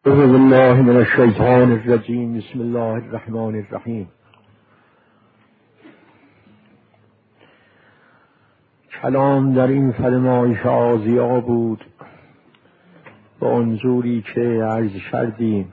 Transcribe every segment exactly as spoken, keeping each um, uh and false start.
اعوذ بالله من الشیطان الرجیم. بسم الله الرحمن الرحیم. کلام در این فرمایش آزیا بود با انظوری که عرض کردیم.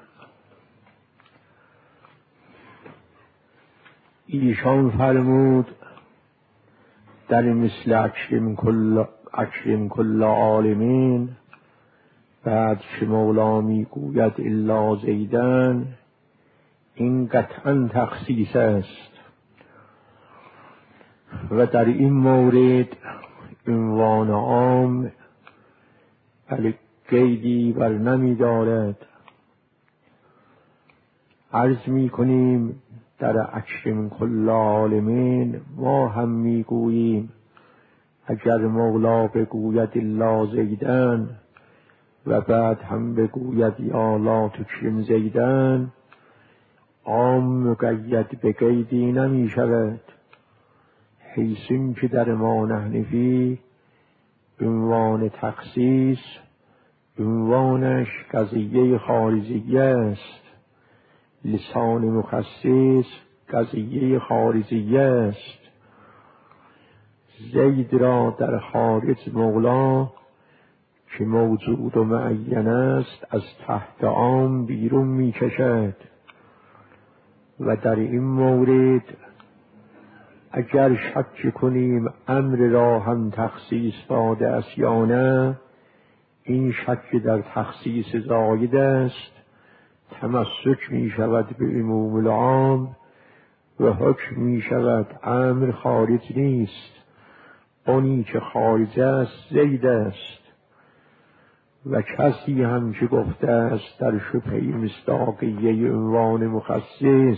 ایشان فرمود در مثل اکرم کل اکرم کل عالمین، بعد که مولا می گوید الا زیدن، این قطعا تخصیص است و در این مورد عنوان عام بل قیدی بر نمی دارد. عرض می کنیم در اکرم کل عالمین ما هم می گوییم اگر مولا بگوید الا زیدن و بعد هم بگوید یا لا تکرم زیدن، عام مقید به قیدی نمی شود، حیث این که در ما نحنفی عنوان تخصیص عنوانش قضیه خارجیه است، لسان مخصص قضیه خارجیه است. زید را در خارج مولا که موجود و معین است از تحت عام بیرون می کشد و در این مورد اگر شک کنیم امر را هم تخصیص داده است یا نه، این شک در تخصیص زاید است، تمسک می شود به عموم العام و حکم می شود امر خارج نیست، آنی که خارج است زید است. و کسی هم که گفته است در شبهه مصداقیه عنوان مخصص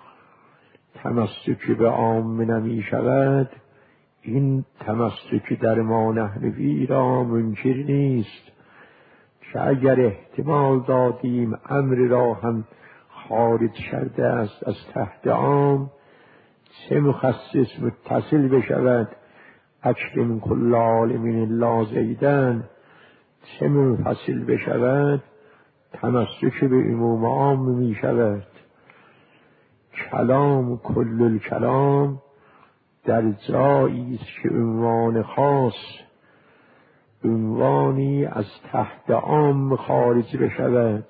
تمسک به عام نمی شود، این تمسک در ما نحنفی را منکر نیست که اگر احتمال دادیم امر را هم خارج کرده است از تحت عام، چه مخصص متصل بشود اکرم کل عالمین الا زیدن، چه منفصل بشود تمسک به عموم عام می شود. کلام کل الکلام در جایی است که عنوان خاص عنوانی از تحت عام خارج بشود،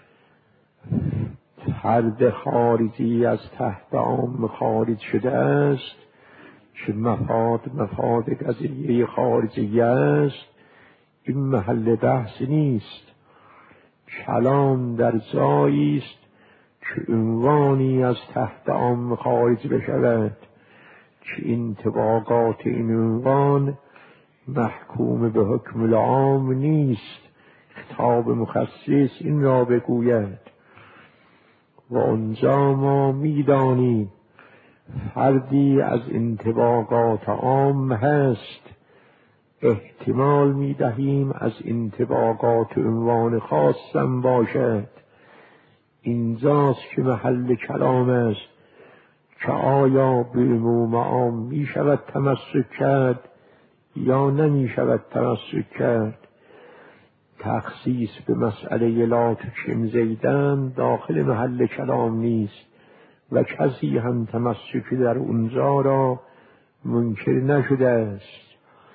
فرد خارجی از تحت عام خارج شده است که مفاد مفاد قضیه خارجی است، این محل بحث نیست. کلام در جایی است که عنوانی از تحت عام خارج بشود که انطباقات این عنوان محکوم به حکم العام نیست، خطاب مخصص این را بگوید. و آنجا ما می‌دانیم فردی از انطباقات عام هست، احتمال می دهیم از انطباقات عنوان خاصم باشد. اینجاست که محل کلام است که آیا به عموم عام می شود تمسک کرد یا نمی شود تمسک کرد. تخصیص به مسئله لا تکرم زیدن داخل محل کلام نیست و کسی هم تمسک در اونجا را منکر نشده است.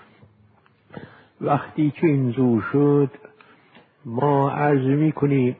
وقتی که اینجور شد ما عرض می کنیم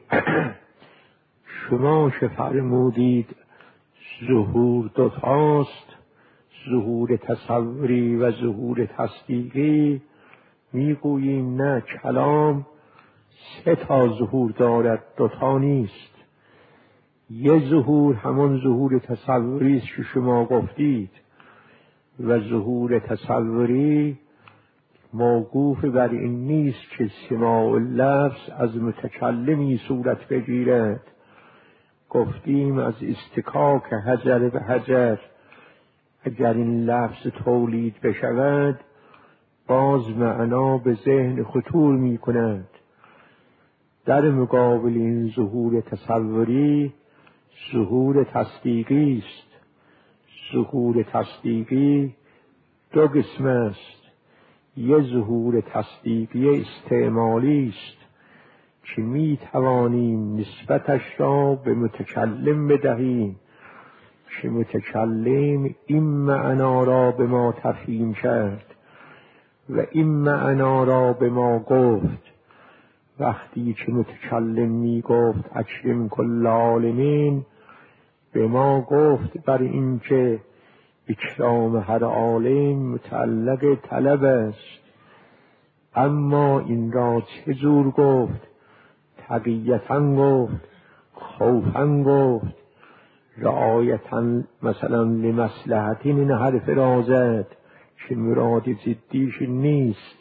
شما چه فرمودید ظهور دوتاست، ظهور تصوری و ظهور تصدیقی. می گوییم نه، کلام سه تا ظهور دارد، دوتا نیست. یه ظهور همان ظهور تصوری است که شما گفتید و ظهور تصوری موقوف بر این نیست که سماع اللفظ از متکلمی صورت بگیرد. گفتیم از استکاک حجر به حجر اگر این لفظ تولید بشود باز معنا به ذهن خطور می کند. در مقابل این ظهور تصوری ظهور تصدیقی است. ظهور تصدیقی دو قسم است. یه ظهور تصدیقی استعمالی است که می توانیم نسبتش را به متکلم بدهیم که متکلم این معنا را به ما تفهیم کرد و این معنا را به ما گفت. وقتی که متکلم می گفت اکرم کل عالمین، به ما گفت بر این که اکرام هر عالم متعلق طلب است. اما این را چه جور گفت؟ تقییتاً گفت، خوفاً گفت، رعایتاً مثلا لمصلحتین. این حرف را زد که مراد جدیش نیست.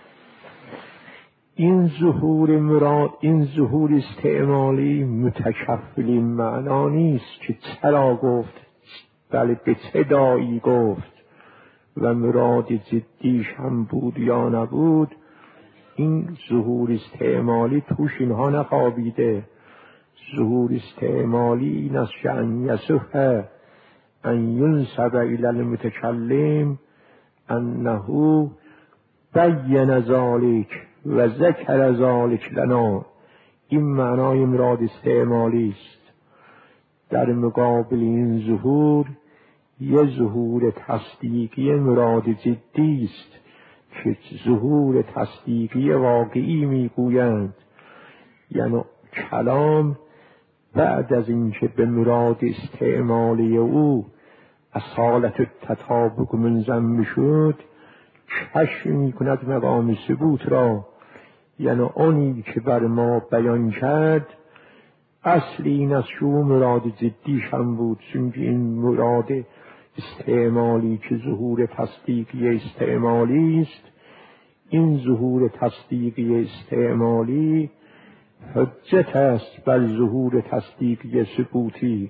این ظهور مراد، این ظهور استعمالی متکفل این معنا نیست که چرا گفت، بله به چه داعی گفت و مراد جدیش هم بود یا نبود. این ظهور استعمالی توش اینها نخوابیده. ظهور استعمالی این است که ان یصح ان ینسب الی المتکلم انه بین ذلک و ذکر ذلک لنا. این معنای مراد استعمالی است. در مقابل این ظهور یه ظهور تصدیقی مراد جدی است که ظهور تصدیقی واقعی میگویند. یعنی کلام بعد از اینکه به مراد استعمالی او اصالت تطابق منظم شد، کشف میکند مقام ثبوت را. یعنی آنی که بر ما بیان کرد اصل این از شو مراد جدیش هم بود، چون این مراد استعمالی که ظهور تصدیقی استعمالی است، این ظهور تصدیقی استعمالی حجت است بر ظهور تصدیقی ثبوتی.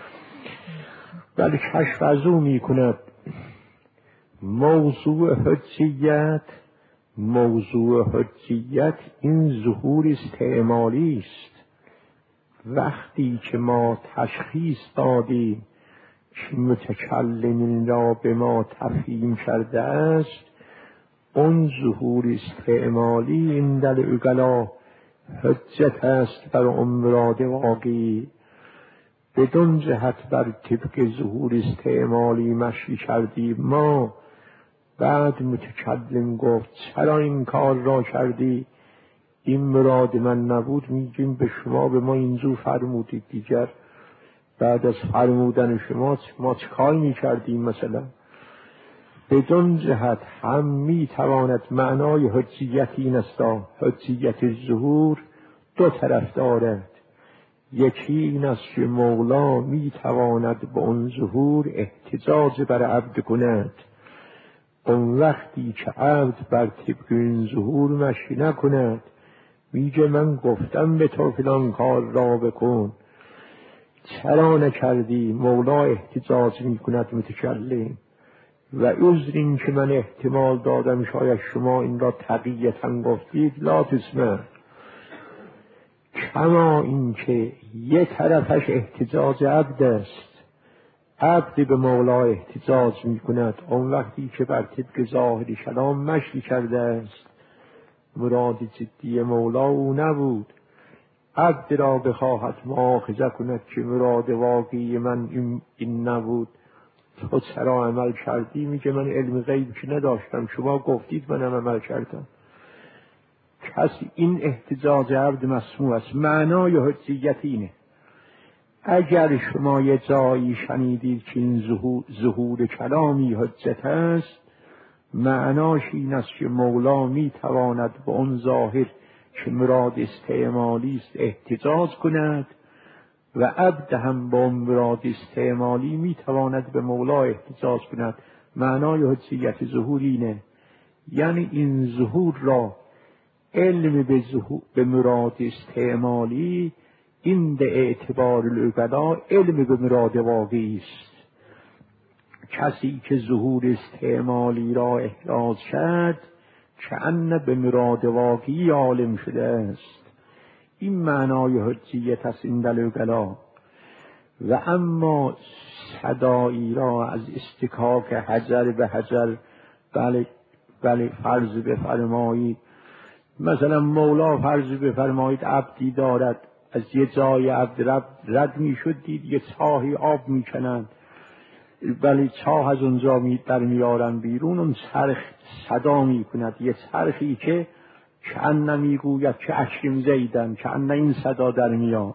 بل کشف از او می کند. موضوع حجیت موضوع حجیت این ظهور استعمالی است. وقتی که ما تشخیص دادیم که متکلمین را به ما تفهیم کرده است، اون ظهور استعمالی این در اگلا حجت است بر اون مراد واقعی. بدون جهت بر طبق ظهور استعمالی مشی کردیم ما. بعد متکلم گفت چرا این کار را کردی؟ این مراد من نبود. میگیم به شما به ما اینجور فرمودید، دیگر بعد از فرمودن شما ما چه کاری میکردیم؟ مثلا بدون جهت هم میتواند معنای حجیت این است. حجیت ظهور دو طرف دارد. یکی این است که مولا میتواند به اون ظهور احتجاج بر عبد کند. اون وقتی که عبد بر طبق این ظهور مشی نکند، میگه من گفتم به تو فلان کار را بکن، چرا نکردی؟ مولا احتجاج میکند متکلم و عذر این که من احتمال دادم شاید شما این را تقییتاً گفتید لا تسمع. کما این که یه طرفش احتجاج عبد است، عبد به مولا احتجاج میکند اون وقتی که بر طبق ظاهر کلام مشی کرده است. مراد جدی مولا او نبود. عبد را بخواهد مؤاخذه کند که مراد واقعی من این, این نبود، تو چرا عمل کردی؟ میگه من علم غیب که نداشتم، شما گفتید منم عمل کردم. کسی این احتجاج عبد مسموع است. معنای حجیت اینه. اگر شما یه جایی شنیدید که این ظهور, ظهور کلامی حجت است، معناش این است که مولا میتواند به اون ظاهر که مراد استعمالی است احتجاج کند و عبد هم با مراد استعمالی میتواند به مولا احتجاج کند. معنای حجیت ظهور اینه. یعنی این ظهور را علم به, به مراد استعمالی این به اعتبار العقلا علم به مراد واقعی است. کسی که ظهور استعمالی را احراز کرد کأن به مراد واقعی عالم شده است. این معنای حجیت است این در العقلا. و اما صدایی را از استکاک حجر به حجر، بله بله فرض بفرمایید مثلا مولا فرض بفرمایید عبدی دارد، از یه جای عبد رد, رد می شد، دید یه چاهی آب می کنند، ولی چاه از اونجا می در میارن بیرون، اون چرخ صدا می کند، یه چرخی که کأن می گوید که اکرم زیدن، کأن این صدا در میاد.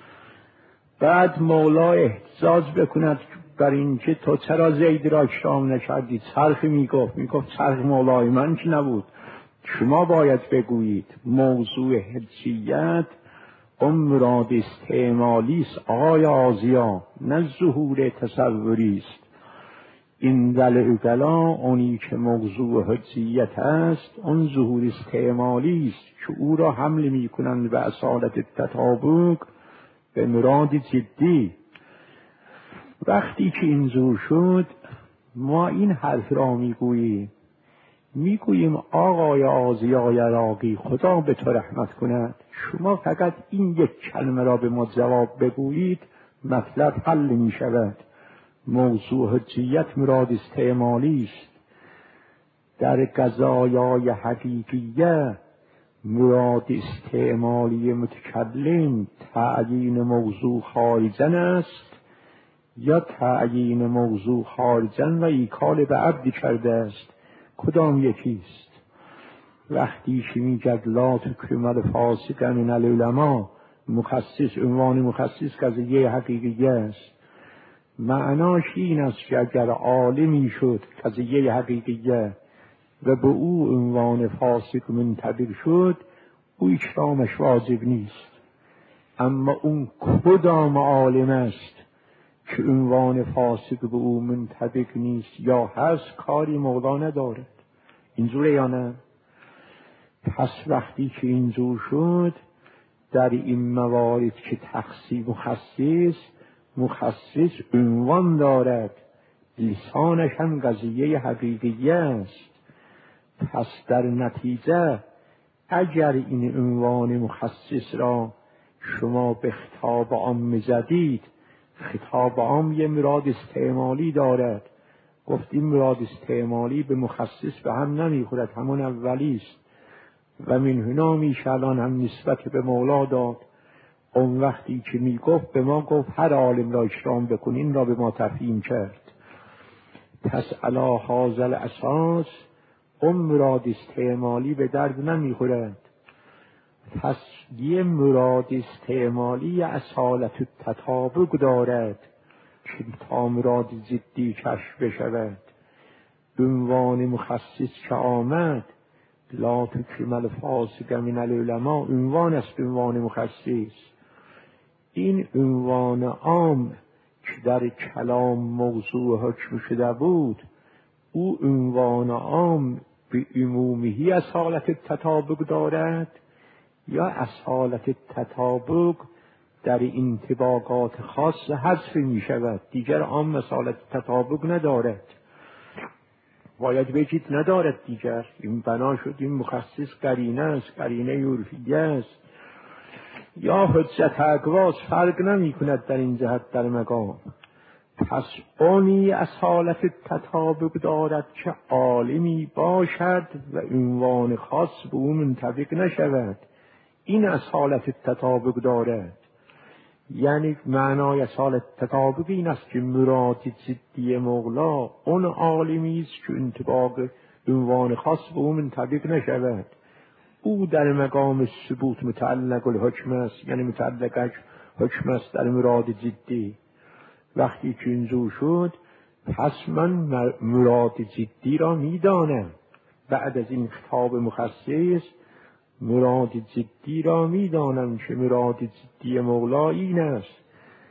بعد مولا احتجاج بکند بر این که تو چرا زید را اکرام نکردی؟ چرخ می گفت می گفت چرخ مولای من که نبود، شما باید بگویید. موضوع حجیت اون مراد استعمالی است آقای آزیا، نه ظهور تصوری است. این دل اگلا اونی که موضوع حجیت است اون ظهور استعمالی است که او را حمل می کنند به اصالت تطابق به مراد جدی. وقتی که این زور شد ما این حرف را می گوییم میگوییم آقای آزیای عراقی خدا به تو رحمت کند، شما فقط این یک کلمه را به ما جواب بگویید مطلب حل می شود. موضوع حجیت مراد استعمالی است. در قضایای حقیقیه مراد استعمالی متکلم تعیین موضوع خارجن است یا تعیین موضوع خارجن و ایکال به عبدی کرده است؟ کدام یکیست؟ وقتی که میگد لا تکرمل فاسق من العلماء، مخصص عنوان مخصص قضیه حقیقیه است، معناش این است که اگر عالمی شد قضیه حقیقیه و به او عنوان فاسق منطبق شد او اکرامش واجب نیست. اما اون کدام عالم است که عنوان فاسق به او منطبق نیست یا هست کاری مولا ندارد. اینجوره یا نه؟ پس وقتی که اینجور شد در این موارد که تخصیص مخصص مخصص عنوان دارد، لسانش هم قضیه حقیقیه است. پس در نتیجه اگر این عنوان مخصص را شما به خطاب عام زدید، خطاب عام یه مراد استعمالی دارد، گفتیم مراد استعمالی به مخصص به هم نمیخورد، همون اولی است و من هنا میشه الان هم نسبت به مولا داد. اون وقتی که میگفت به ما گفت هر عالم را اکرام بکنین را به ما تفهیم کرد. پس علی هذا الاساس اون مراد استعمالی به درد نمیخورد. پس یه مراد استعمالی اصالت تطابق دارد که تا مراد جدی کشف بشود. عنوان مخصص که آمد لا تکرمل فاسق من العلماء عنوان است، عنوان مخصص. این عنوان عام که در کلام موضوع حکم شده بود، او عنوان عام به عمومی اصالت تطابق دارد یا اصالت تطابق در انطباقات خاص حذف می شود، دیگر عام اصالت تطابق ندارد، باید بگید ندارد دیگر. این بنا شد این مخصص قرینه است، قرینه عرفیه است یا حجت اقواس، فرق نمی کند در این جهت در مقام. پس اونی اصالت تطابق دارد که عالمی باشد و عنوان خاص به اون منطبق نشود، این اصالت تطابق دارد. یعنی معنای اصالت تطابق این است که مراد جدی مولا اون عالمی است که انطباق عنوان خاص به اون منطبق نشود. او در مقام ثبوت متعلق الحکم است، یعنی متعلق حکم است در مراد جدی. وقتی که اینجور شد پس من مراد جدی را میدانم. بعد از این خطاب مخصص مراد جدی را میدانم که مراد جدی مولا این است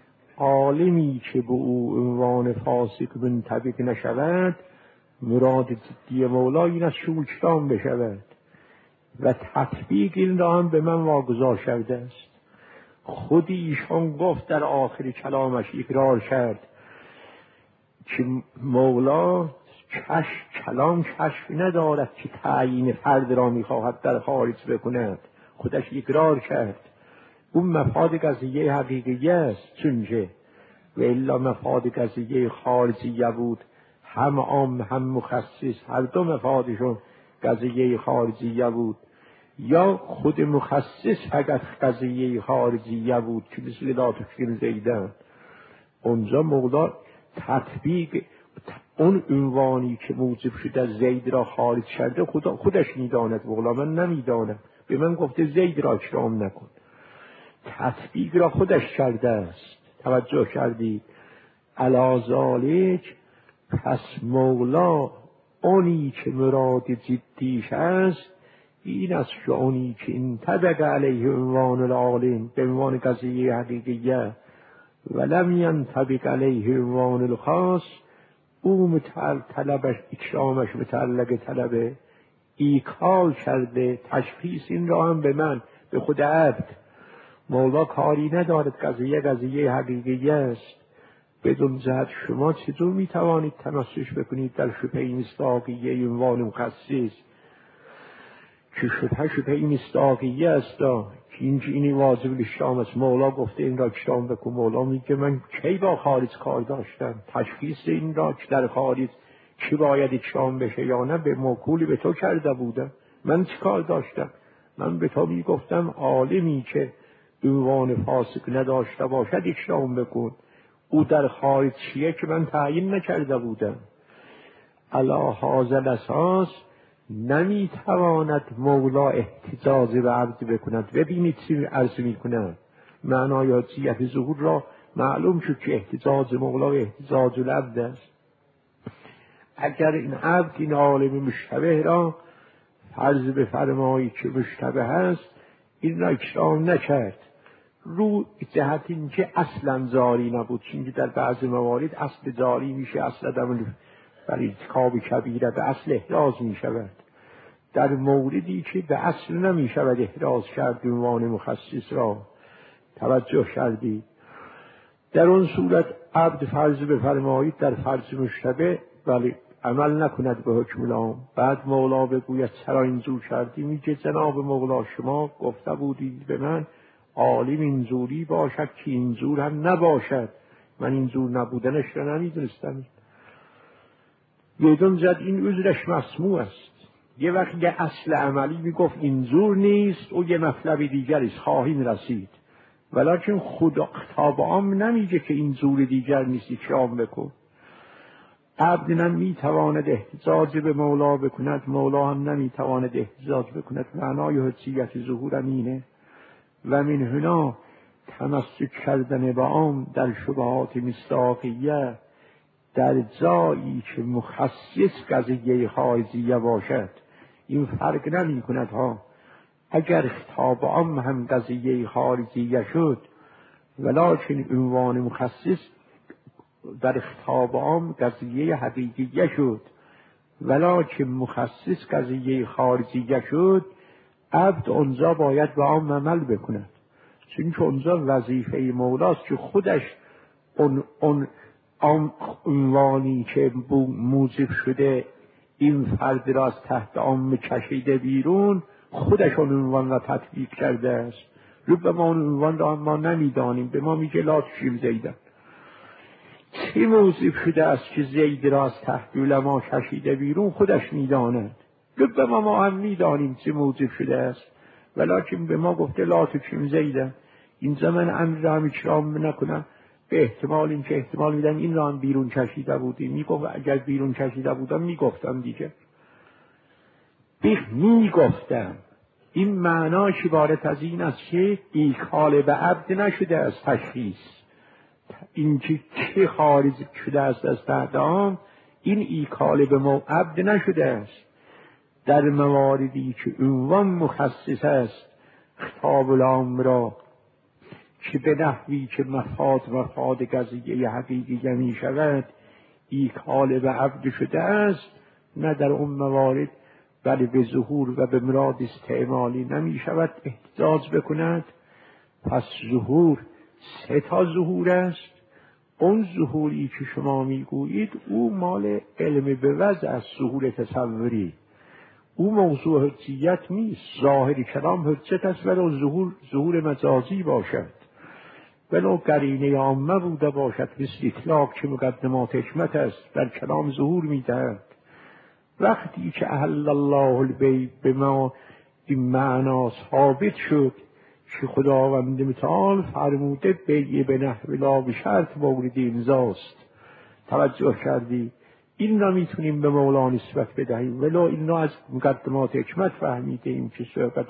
عالمی که به او عنوان فاسق منطبق نشود، مراد جدی مولا این است که اکرام بشود و تطبیق این را هم به من واگذار شده است. خود ایشان گفت در آخر کلامش اقرار کرد که مولا کشف کلام کشف ندارد که تعیین فرد را میخواهد در خارج بکند، خودش اقرار کرد. اون مفاد قضیه حقیقیه است، چونکه و الا مفاد قضیه خارجیه بود، هم عام هم مخصص، هر دو مفادشون قضیه خارجیه بود. یا خود مخصص فقط قضیه خارجیه بود که مثل لا تکفر زیدن، اونجا مولا تطبیق اون عنوانی که موجب شده زید را خارج کرده خدا خودش میداند، مولا من نمیدانم، به من گفته زید را اکرام نکن، تطبیق را خودش کرده است. توجه کردید؟ علی ذالک، پس مولا اونی که مراد جدیش است این است که اونی که انطبق علیه عنوان العالم به عنوان قضیه حقیقیه ولم ینطبق علیه عنوان الخاص، او متعلق طلبش اکرامش متعلق طلب ایکال کرده، تشخیص این را هم به من به خود عبد. مولا کاری ندارد، قضیه قضیه حقیقیه است. بدون جهت شما چطور میتوانید تمسک بکنید در شبهه مصداقیه عنوان مخصص که شبهه شبهه مصداقیه است که این اینی واجب الاشتام است. مولا گفته این را اکرام بکن، مولا میگه من کی با خارج کار داشتم؟ تشخیص این را که در خارج چی باید اکرام بشه یا نه به موکولی به تو کرده بودم، من چی کار داشتم؟ من به تو میگفتم عالمی که عنوان فاسق نداشته باشد اکرام بکن، او در خارج چیه که من تعیین نکرده بودم. علی هذا الاساس نمیتواند مولا احتجاج به عبد بکند. ببینید چی عرض میکند، معنای حجیت ظهور را معلوم شد که احتجاج مولا احتجاج العبد است. اگر این عبد این عالم مشتبه را فرض بفرمایی که مشتبه هست این را اکرام نکرد، رو جهت این که اصلا جاری نبود، چون در بعض موارد اصل جاری میشه، اصل عدم برای ارتکاب کبیره به اصل احراز میشود. در موردی که به اصل نمیشود احراز کرد عنوان مخصص را، توجه کردید؟ در اون صورت عبد فرض بفرمایید در فرض مشتبه ولی عمل نکند به حکم العام، بعد مولا بگوید چرا اینجور کردی؟ میگه جناب مولا شما گفته بودید به من عالم اینجوری باشد که اینجور هم نباشد، من اینجور نبودنش را نمیدونستم. بدون زد این عذرش مسموع است. یه وقت یه اصل عملی میگفت اینجور نیست و یه مطلب دیگریست، خواهیم رسید، ولیکن خدا خطاب عام نمیگه که اینجور دیگر نیست اکرام بکن. عبد نمیتواند احتجاج به مولا بکند، مولا هم نمیتواند احتجاج بکند. معنای حجیت ظهور اینه. و من هنا تمسک کردن با عام در شبهات مصداقیه در جایی که مخصص قضیه خارجیه باشد این فرق نمی کند ها. اگر خطاب عام هم قضیه خارجیه شد ولکن عنوان مخصص در خطاب عام قضیه حقیقیه شد ولکن مخصص قضیه خارجیه شد، عبد اونجا باید به عام عمل بکند، چون که اونجا وظیفه مولاست که خودش اون اون عنوانی که موجب شده این فرد را از تحت عام کشیده بیرون، خودش اون عنوان را تطبیق کرده است. ربما اون عنوان را ما نمیدانیم، به ما میگه لا تکفر زیدن. چه موجب شده است که زید را از تحت علما کشیده بیرون خودش میداند. ربما ما هم میدانیم چه موجب شده است، ولیکن به ما گفته لا تکفر زیدن. این زمان امر را هم اکرام نکنم، به احتمال این که احتمال میدن این را هم بیرون کشیده بودی. میگفت اگر بیرون کشیده بودم میگفتم دیگه، بیخ میگفتم. این معناش عبارت از این است که ایکال به عبد نشده از تشخیص، این که چه خارج شده است از تحت عام، این ایکال به عبد نشده است. در مواردی که عنوان مخصص است خطاب العام را که به نحوی که مفاد مفاد قضیه حقیقی می شود ایکال به عبد شده است، نه در اون موارد بلی به ظهور و به مراد استعمالی نمی شود احتجاج بکند. پس ظهور سه تا ظهور است. اون ظهوری که شما میگویید او مال علم به وضع از ظهور تصوری، او موضوع حجیت نیست. ظاهر کلام حجت است ولو ظهور ظهور مجازی باشد، ولو قرینه عامه بوده باشد، مثل اطلاق که مقدمات حکمت است در کلام ظهور میدهد. وقتی که احل الله البیع به ما این معنا ثابت شد که خداوند متعال فرموده بیع به نحو لا به شرط مورد امضاست. توجه کردی؟ این را میتونیم به مولا نسبت بدهیم، ولو این را از مقدمات حکمت فهمیدیم که صحبت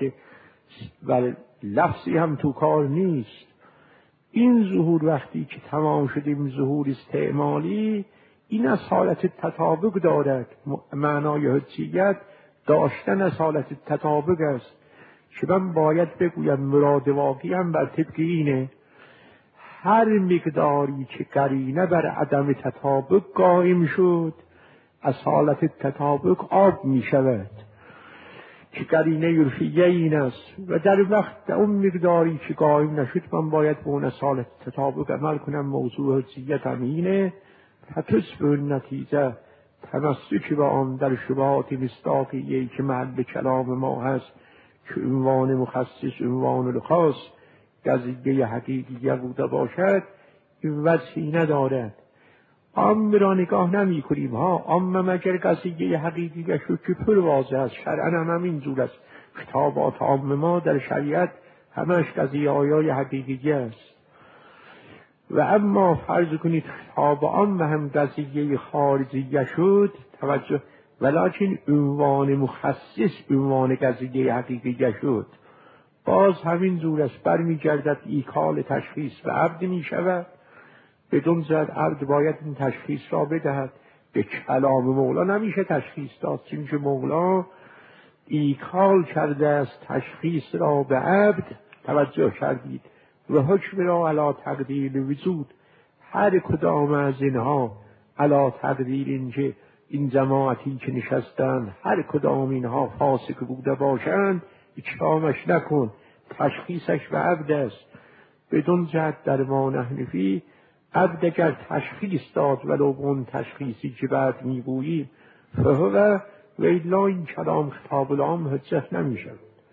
و لفظی هم تو کار نیست. این ظهور وقتی که تمام شدیم ظهور استعمالی، این از حالت تطابق دارد. معنای حجیت داشتن از حالت تطابق است که من باید بگویم مراد واقعی هم بر طبق اینه هر مقداری که قرینه بر عدم تطابق قائم شد از حالت تطابق آب می شود که قرینه عرفیه این است، و در وقت اون مقداری که قائم نشد من باید به اون از حالت تطابق عمل کنم. موضوع حجیت هم اینه. فتصبح النتیجه تمسک با آن در شبهات مصداقیه‌ای که محل کلام ما هست که عنوان مخصص عنوان الخاص قضیه حقیقیه بوده باشد، این وجهی ندارد. عام را نگاه نمی کنیم ها، عام مگر قضیه حقیقیه شد که پر واضح است. شرعا هم همین جور است. خطابات عام ما در شریعت همش قضیه آیای حقیقیه است. و اما فرض کنید خطاب عام و هم قضیه خارجیه شد، توجه، ولیکن عنوان مخصص عنوان قضیه حقیقیه شد، باز همین جور است. برمیگردد ایکال تشخیص و عبد می شود. بدون زد عبد باید این تشخیص را بدهد. به کلام مولا نمیشه تشخیص داد، چون مولا ایکال کرده است تشخیص را به عبد. توجه کردید؟ و حکم را علا تقدیر وجود، هر کدام از اینها علا تقدیر اینکه این جماعتی که نشستند هر کدام اینها فاسق بوده باشند اکرامش نکن، تشخیصش به عبد است. بدون جهت در ما نحنفی عبد اگر تشخیص داد ولو اون تشخیصی که بعد میگوییم فهو و الا این کلام خطاب العام حجت نمیشه.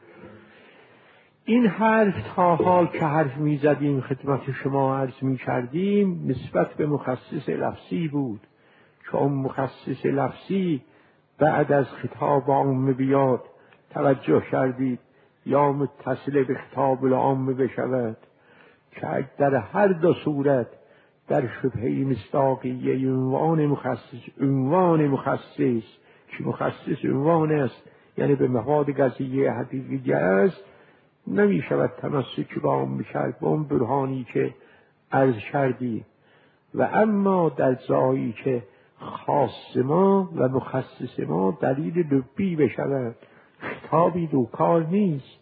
این حرف تا حال که حرف میزدیم خدمت شما عرض میکردیم نسبت به مخصص لفظی بود که اون مخصص لفظی بعد از خطاب عام بیاد، توجه کردید، یا متصل به خطاب العام بشود که در هر دو صورت در شبهه مصداقیه عنوان مخصص عنوان مخصص که مخصص عنوان است یعنی به مفاد قضیه حقیقی است نمی شود تمسک با اون بشرد با اون برهانی که عرض کردی. و اما در جایی که خاص ما و مخصص ما دلیل لبی بشود، خطابی دو کار نیست،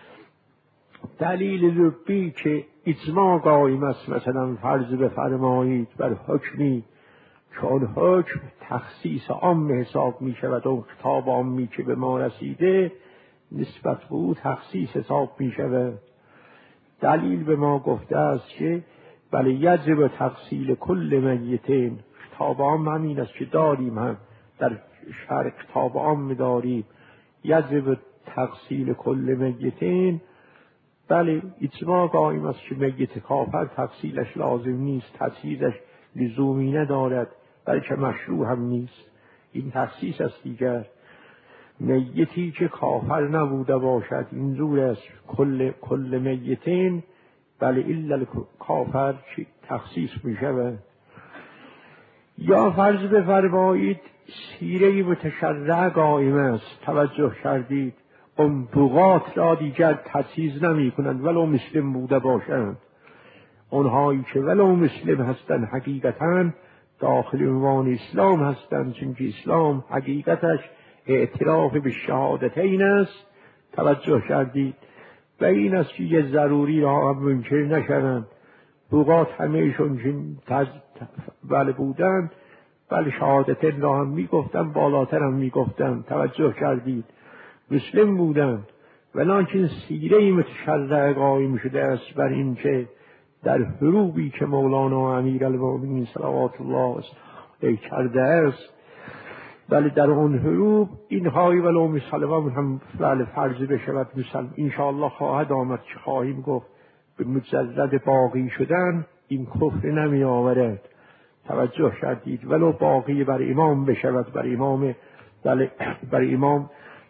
دلیل لبی که اجماع قائم است، مثلا فرض بفرمایید بر حکمی که اون حکم تخصیص عام حساب می شود، اون خطاب عامی که به ما رسیده نسبت به او تخصیص حساب می شود. دلیل به ما گفته است که بله یجب تفصیل کل میتین، خطاب عام همین است که داریم، هم در شرع خطاب عام داریم، یجب تفصیل کل میتین. بله اجماع قائم است که میت کافر تفصیلش لازم نیست، تفصیلش لزومی ندارد، بلکه مشروع هم نیست. این تخصیص است دیگر. میتی که کافر نبوده باشد اینجور است، کل کل میتین بله الا کافر تخصیص می شود. یا فرض بفرمایید سیره متشرع قائم است، توجه کردید، اون بغات را دیگر تجهیز نمی کنند ولو مسلم بوده باشند. اونهایی که ولو مسلم هستند حقیقتا داخل عنوان اسلام هستند، چون که اسلام حقیقتش اعتراف به شهادتین است. توجه کردید؟ و این است که یه ضروری را هم منکر نشوند. بغات همهشون تز... بله بودند، بله شهادتین را هم میگفتند، بالاتر هم میگفتند. توجه کردید؟ مسلم بودند ولکن سیره متشرع قائم شده است بر این که در حروبی که مولانا امیرالمومنین صلوات الله علیه کرده است، بله در اون حروب اینهایی ولو مسلمان هم بله فرض بشود مسلم انشاءالله خواهد آمد که خواهیم گفت به مجرد باقی شدن این کفر نمی آورد. توجه کردید؟ ولو باقی بر امام بشود، بر امام بله بر امام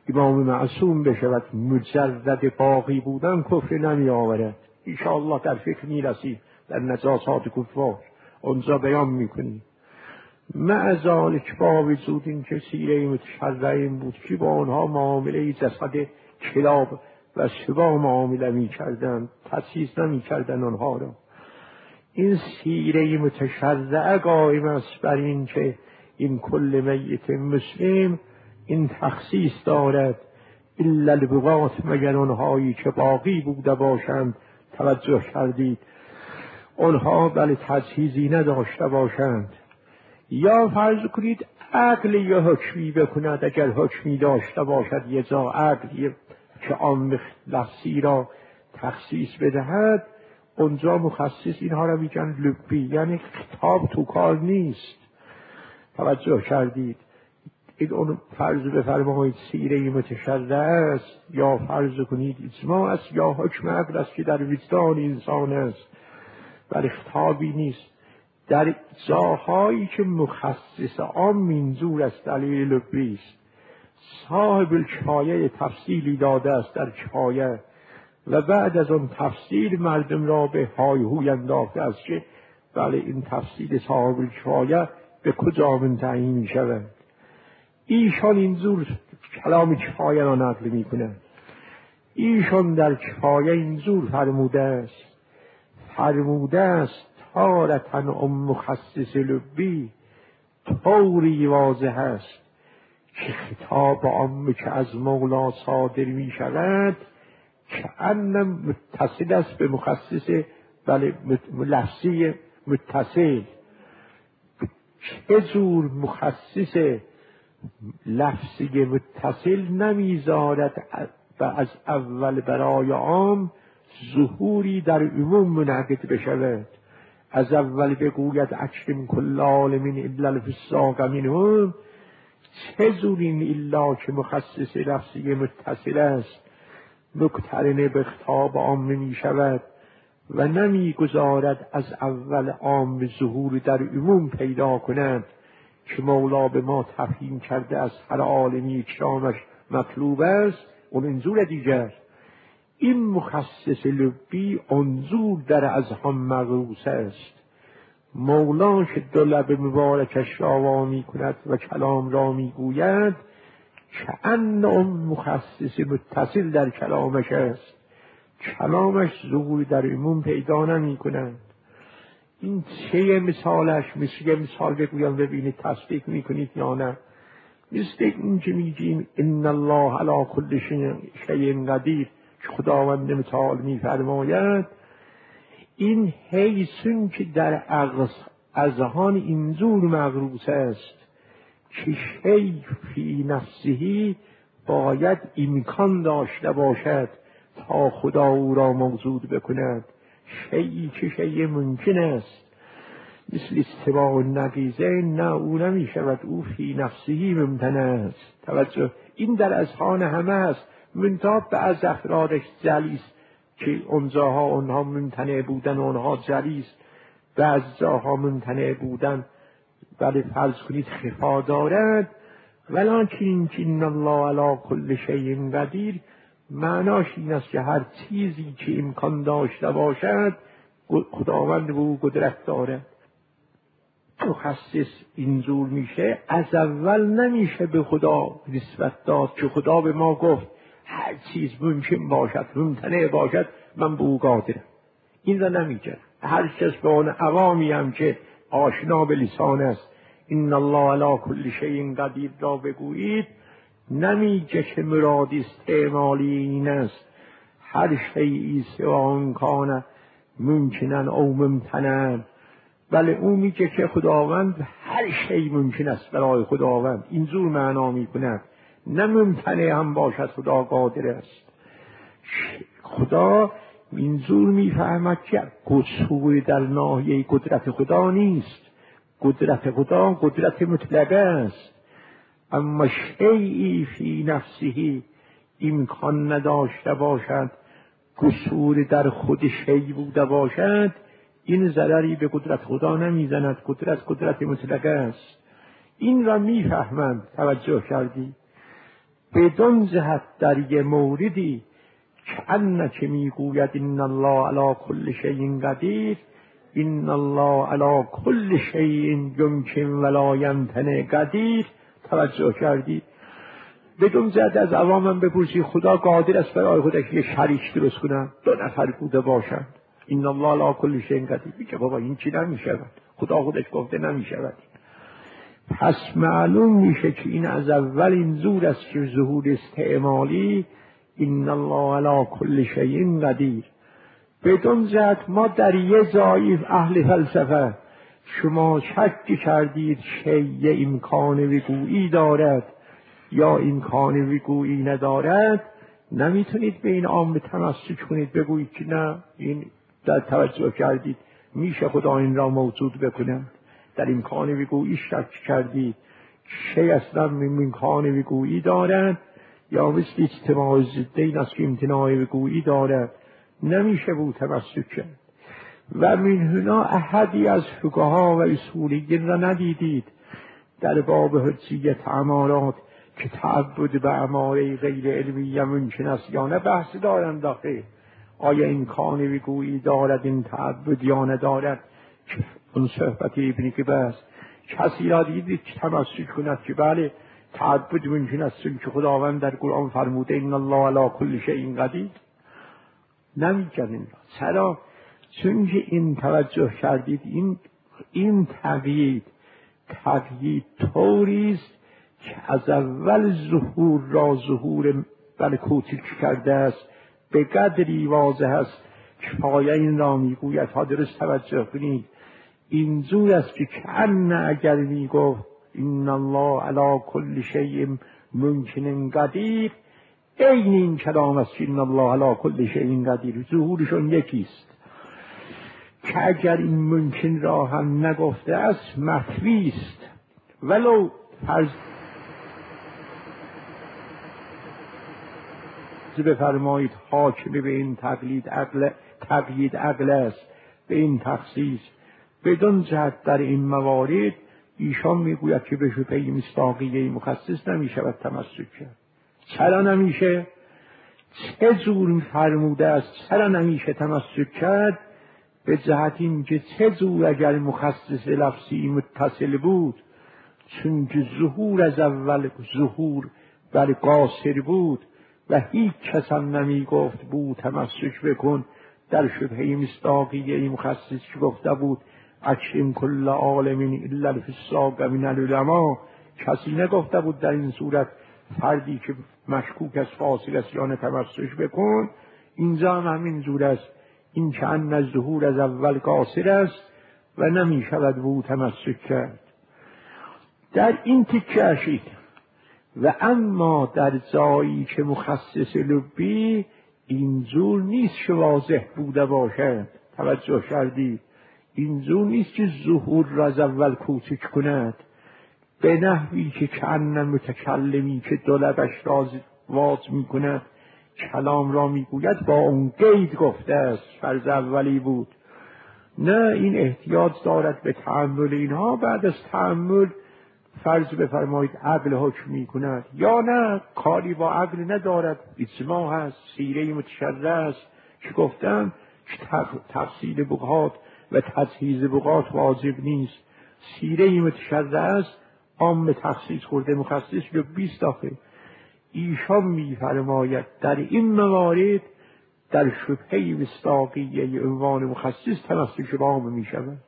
امام معصوم بشود مجرد باقی بودن کفر نمی آورد. انشاءالله در فکر می رسید در نجاسات کفار اونجا بیان می کنیم. مع ذالک با وجود این که سیره متشرع این بود که با آنها معامله جسد کلاب و سبا معامله می کردن، تسییس نمی کردن آنها را. این سیره متشرع قائم است بر این که این کل میت مسلم این تخصیص دارد الا البغات، مگر آنهایی که باقی بوده باشند. توجه کردید آنها بله تجهیزی نداشته باشند، یا فرض کنید عقل یا حکمی بکند، اگر حکمی داشته باشد یه جا عقلی که آن لفظی را تخصیص بدهد، اونجا مخصص اینها را میگن لبی، یعنی خطاب تو کار نیست. توجه کردید این اون فرض بفرمایید سیره متشرع است، یا فرض کنید اجماع است، یا حکم عقل است که در وجدان انسان است، ولی خطابی نیست. در جاهایی که مخصص عام منظور است دلیل لبی است. صاحب الکفایه تفصیلی داده است در کفایه و بعد از اون تفصیل مردم را به های هوی انداخته است که بله این تفصیل صاحب الکفایه به کجا منتهی می شود. ایشان اینجور کلام کفایه را نقل می کنند. ایشان در کفایه اینجور فرموده است فرموده است تارتن ام مخصص لبی، طوری واضح است که خطاب عام که از مولا صادر می شود که ان متصل است به مخصص بله لفظی متصل. چه جور مخصص لفظی متصل نمیذارد و از اول برای عام ظهوری در عموم منعقد بشود. از اول بگوید اکرم کل عالمین الا الفساق منهم، چه جور این الا که مخصص لفظی متصل است مقترن به خطاب عام می شود و نمی گذارد از اول عام ظهور در عموم پیدا کند که مولا به ما تفهیم کرده از هر عالمی اکرامش مطلوب است. اون انظور دیگر این مخصص لبی انظور در اذهان مغروس است. مولا که دو لب مبارکش را وا می کند و کلام را می گوید که ان اون مخصص متصل در کلامش است، کلامش ظهور در عموم پیدا نمی کند. این چه مثالش؟ مثل یه مثال بگویم ببینید تصدیق می کنید یا نه. مثل این که میگیم ان الله علی کل شیء قدیر که خداوند متعال می فرماید، این حیثون که در اذهان اینجور مغروس است که شیء فی نفسه باید امکان داشته باشد تا خدا او را موجود بکند. شیئی که شیء ممکن است مثل استواء النقیضه، نه او نمی شود، او فی نفسه ممتنع است. توجه، این در اذهان همه است، منتها به از افرادش جلیست که اونجاها اونها ممتنع بودن و اونها جلیست، به از جاها ممتنع بودن ولی فرض کنید خفا دارد. ولکن ان الله علی کل شیء قدیر معناش این است که هر چیزی که امکان داشته باشد خداوند به او قدرت دارد. مخصص اینجور میشه، از اول نمیشه به خدا نسبت داد که خدا به ما گفت هر چیز ممکن باشد ممتنع باشد من به او قادرم. این را نمیگه. هر کس به اون عوامی هم که آشنا به لسان است ان الله علی کل شیء قدیر را بگویید، نمیگه که مراد استعمالی این است هر شیئی سواء کان ممکنن او ممتنن، بله او میگه که خداوند هر شی ممکن است برای خداوند، اینجور معنا میکند. نه ممتنع هم باشد خدا قادر است. خدا اینجور میفهمد که قصور در ناحیه قدرت خدا نیست. قدرت خدا قدرت مطلقه است، اما شیئی فی نفسه امکان نداشته باشد قصور در خود شی بوده باشد، این ضرری به قدرت خدا نمیزند. قدرت قدرت مطلقه است. این را میفهمند. توجه کردی؟ بدون جهت در یه موردی که ان که میگوید این الله علی کل شیء قدیر، این الله علی کل شیء یمکن ولا یمتنع قدیر توجه کردی. بدون جهت از عوامم بپرسی خدا قادر است برای خودش یه شریک درست کنه، دو نفر بوده باشند، این الله علی کل شیء قدیر. میگه بابا این چی نمیشود، خدا خودش گفته نمیشود. پس معلوم میشه که این از اول این زور است که ظهور استعمالی این الله علی کل شیء قدیر. بدون جهت ما در یه جایی اهل فلسفه شما شک کردید شیء امکان وقوعی دارد یا امکان وقوعی ندارد، نمیتونید به این عام تمسک کنید بگویید که نه این در توجه کردید میشه خدا این را موجود بکنه. در امکان وقوعی شک کردید شیء اصلا امکان وقوعی دارد یا مثل اجتماع ضدین است که امتناع وقوعی دارد، نمیشه بود تمسک کرد. و من هنا احدی از فقها و اصولیین را ندیدید در باب حجیت امارات که تعبد به اماره غیر علمی ممکن است یا نه بحث دارند داخل آیا امکان وقوعی دارد این تعبد یا ندارد. که اون صحبت ابنی که بس کسی را دیدید که تمسک کند که بله تعبد ممکن است که خداوند در قرآن فرموده این الله علی کل شیء قدیر؟ نمیگن این را. چرا؟ چون که این توجه کردید این این تقیید تقیید طوری است که از اول ظهور را ظهور ملکوتی کرده است، به قدری واضح است که پایه این را میگوید ها درست توجه کنید. این زور است که کأن اگر میگفت این الله علی کل شیء ممکن قدیر، این این کلام است که این الله علی کل شیء قدیر، ظهورشون یکیست. که اگر این ممکن را هم نگفته است مخفی است، ولو فرض بفرمایید حاکم به این تقلید عقل تقیید عقل است، به این تخصیص بدون جهت در این موارد ایشان میگوید که به شبهه مصداقیه مخصص نمیشود تمسک کرد. چرا نمیشه؟ چه جور فرموده است چرا نمیشه تمسک کرد؟ به جهت این که چه جور اگر مخصص لفظی متصل بود، چون که ظهور از اول ظهور بر قاصر بود و هیچ کس هم نمی گفت بود تمسک بکن در شبهه مصداقیه مخصص که گفته بود اکرم کل عالم الا الفساق من العلماء، کسی نگفته بود در این صورت فردی که مشکوک است فاسق است یا تمسک بکن. اینجا هم همین جور است، این که ان ظهور از اول قاصر است و نمی شود بود تمسک کرد. در این تکه اشید و اما در جایی که مخصص لبی اینجور نیست که واضح بوده باشد، توجه کردید، اینجور نیست که ظهور را از اول کوچک کند به نحوی که کأن متکلمی که دو لبش را واز می کند کلام را می گوید با اون قید گفته است فرض اولی بود. نه، این احتیاج دارد به تأمل اینها، بعد از تأمل فرض بفرمایید عقل حکم می کند یا نه کاری با عقل ندارد. اجماع هست، سیره متشرع است که گفتم که تفصیل بقات و تجهیز بقات واجب نیست. سیره متشرع است، عام تخصیص خورده مخصص یا بیست داخل. ایشان می فرماید در این موارد در شبهه مصداقیه عنوان مخصص تمسک به عام می شود.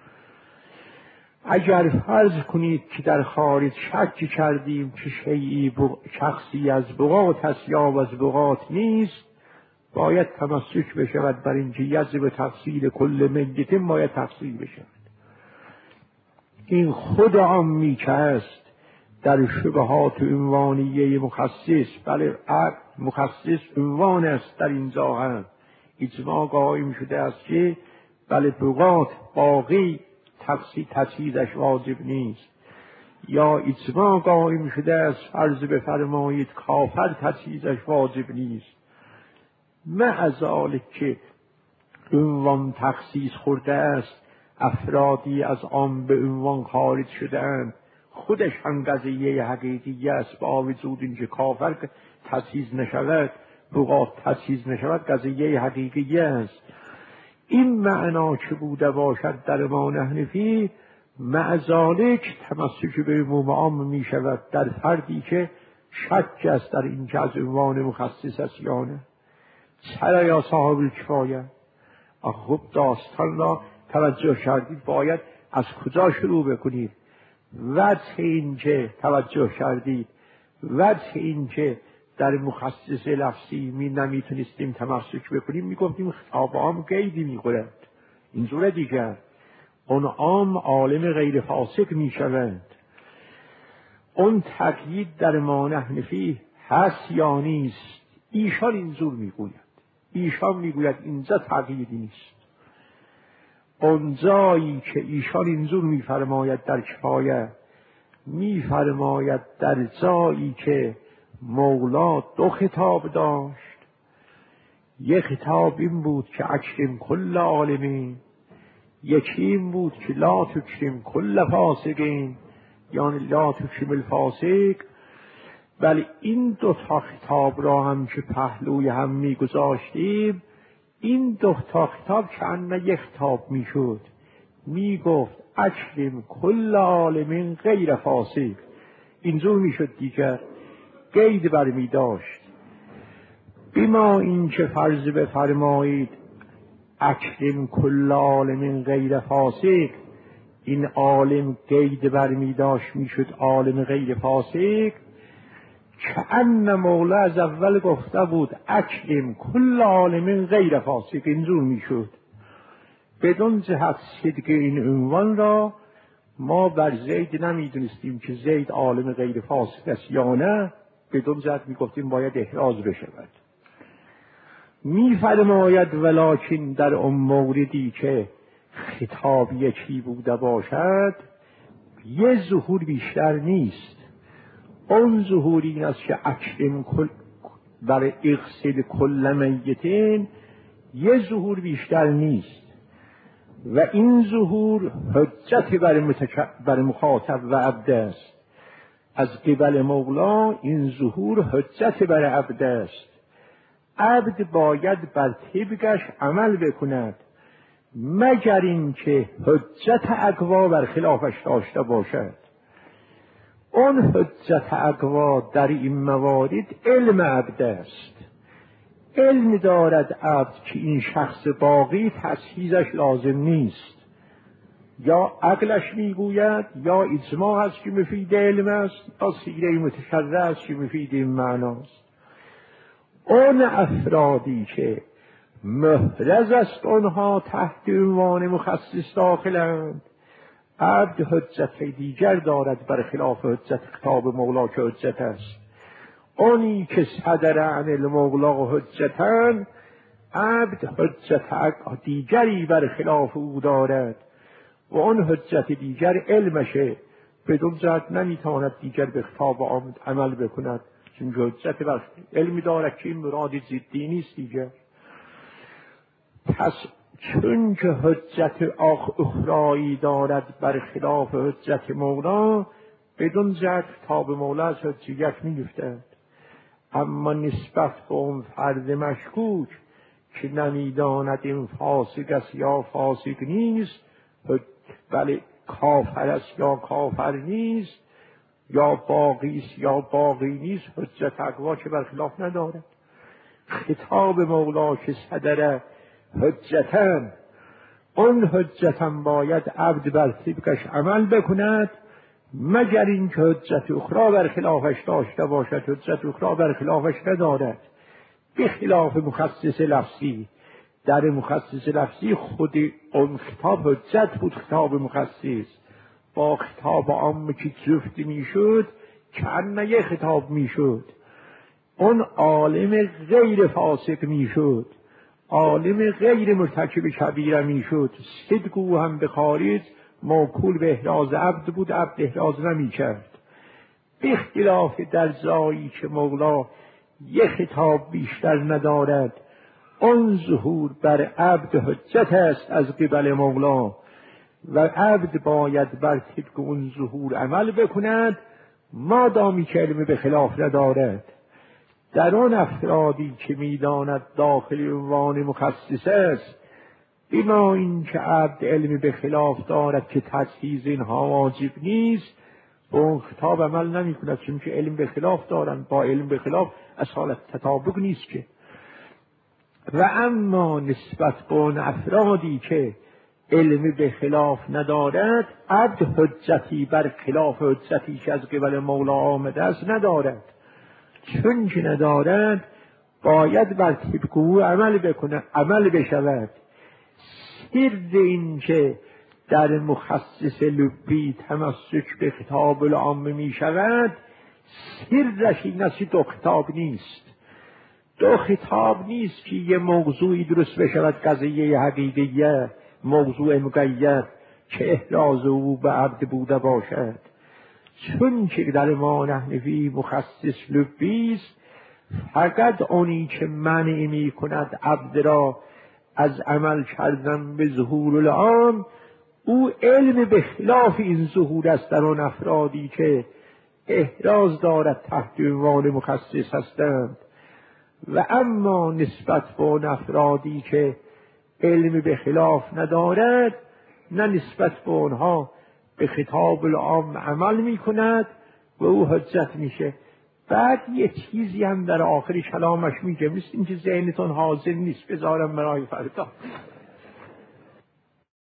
اگر فرض کنید که در خارج شک کردیم که شیئی شخصی از بقات است یا از بقات نیست، باید تمسک بشود بر اینکه یجب تفصیل کل میت باید تفصیل بشود. این خود عامی که است در شبهات عنوانیه مخصص، بله مخصص عنوان است در اینجا هم اجماع قائم شده است که بله بقات باقی تفصیل تجهیزش واجب نیست، یا اجماع قائم شده است فرض بفرمایید کافر تجهیزش واجب نیست. مع ذالک که عنوان تخصیص خورده است، افرادی از آن به عنوان خارج شده اند، خودش هم قضیه حقیقی است، با وجود اینکه کافر تسهیز نشود، بقات تسهیز نشود، قضیه حقیقی است. این معنا که بوده باشد در ما حنفی، مع ذالک تمسک به عموم عام می شود در فردی که شک است در این که از عنوان مخصص است یا نه. چرا یا صاحب کفایه؟ خب داستان را توجه کردید، باید از کجا شروع بکنید؟ وجه این که توجه کردید، وجه این که در مخصص لفظی می نمیتونستیم تمسک بکنیم، میگفتیم خطاب عام قیدی میخورد. اینجور دیگر اون عام عالم غیر فاسق میشوند. اون تقیید در ما حنفی هست یا نیست؟ ایشان اینجور میگوید، ایشان میگوید اینجا تقییدی نیست. اون جایی که ایشان اینجور میفرماید در کفایه، میفرماید در جایی که مولا دو خطاب داشت. یک خطاب این بود که اکرم کل عالمین، یکی این بود که لا تکرم کل فاسقین، یعنی لا تکرم الفاسق. ولی این دو تا خطاب را هم که پهلوی هم میگذاشتیم، این دو تا خطاب که انه یک خطاب میشد، میگفت اکرم کل عالمین غیر فاسق. اینجور میشد دیگر، قید برمی داشت. بما این که فرض بفرمایید اکرم کل عالمین غیر فاسق، این عالم قید برمی داشت میشد عالم غیر فاسق، که ان مولا از اول گفته بود اکرم کل عالمین غیر فاسق، اینجور میشد. بدون جهت صدق این عنوان را ما بر زید نمیدونستیم که زید عالم غیر فاسق است یا نه، بدون جهت میگفتیم باید احراز بشود. میفرماید ولکن در اون موردی که خطاب یکی بوده باشد، یه ظهور بیشتر نیست. اون ظهور این است که اکرم کل برای اغسل کل میتین، یه ظهور بیشتر نیست. و این ظهور حجت بر, متک... بر مخاطب و عبد است. از قبل مولا این ظهور حجت بر عبد است. عبد باید بر طبقش عمل بکند، مگر این که حجت اقوا بر خلافش داشته باشد. اون حجت اقوا در این موارد علم عبد است. علم دارد عبد که این شخص باقی تسهیزش لازم نیست، یا عقلش میگوید، یا اجماع است که مفید علم است، یا سیره متشرع است که مفید این معناست. اون افرادی که محرز است اونها تحت عنوان مخصص داخلند، عبد حجت دیگر دارد بر خلاف حجت خطاب مولا که حجت است. اونی که صدر عن المولا حجتن، عبد حجت دیگری بر خلاف او دارد و اون حجت دیگر علمشه، بدون جهت نمیتواند دیگر به خطاب عام عمل بکند، چون حجت بر علمی دارد که این مراد ضدی نیست دیگر. پس چون که حجت آخ اخرایی دارد بر خلاف حجت مولا، بدون جهت خطاب مولا از حجیت می‌افتد. اما نسبت به اون فرد مشکوک که نمیداند این فاسق است یا فاسق نیست، بله کافر است یا کافر نیست، یا باقی است یا باقی نیست، حجت اقوا که برخلاف ندارد. خطاب مولا که صدر حجتن، اون حجتن باید عبد بر طبقش عمل بکند، مگر این که حجت اخرى بر خلافش داشته باشد. حجت اخرى بر خلافش ندارد، به خلاف مخصص لفظی. در مخصص لفظی خود اون خطاب حجت بود، خطاب مخصص با خطاب عام که جفت میشد کنه یه خطاب میشد. اون عالم غیر فاسق میشد، عالم غیر مرتکب کبیره میشد. صدق او هم به خارج موکول به احراز عبد بود، عبد احراز نمی کرد. به اختلاف در جایی که مولا یک خطاب بیشتر ندارد، اون ظهور بر عبد حجت است از قبل مولا. و عبد باید بر طبق اون ظهور عمل بکند مادامی که علم به خلاف ندارد. در آن افرادی که میداند داخل عنوان مخصص است، بما این که عبد علم به خلاف دارد که تجهیز اینها واجب نیست، با اون خطاب عمل نمی کند، چون که علم به خلاف دارند. با علم به خلاف از حالت تطابق نیست که. و اما نسبت به اون افرادی که علم به خلاف ندارد، عبد حجتی بر خلاف حجتی که از قبل مولا آمده است ندارد. چون که ندارد باید بر طبق او عمل بکنه، عمل بشود. سر این که در مخصص لبی تمسک به خطاب العام می شود، سرش این است که دو خطاب نیست. دو خطاب نیست که یه موضوعی درست بشود، قضیه حقیقیه، موضوع مقید که احراز او به عبد بوده باشد. چون که در ما نحنفی مخصص لبی است، فقط اونی که منع می کند عبد را از عمل کردن به ظهور العام، او علم به خلاف این ظهور است در آن افرادی که احراز دارد تحت عنوان مخصص هستند. و اما نسبت به آن افرادی که علم به خلاف ندارد، نه نسبت به آنها به خطاب العام عمل می کند و او حجت میشه. بعد یه چیزی هم در آخر کلامش میگه، مثل اینکه ذهنتون حاضر نیست، بذارم برای فردا.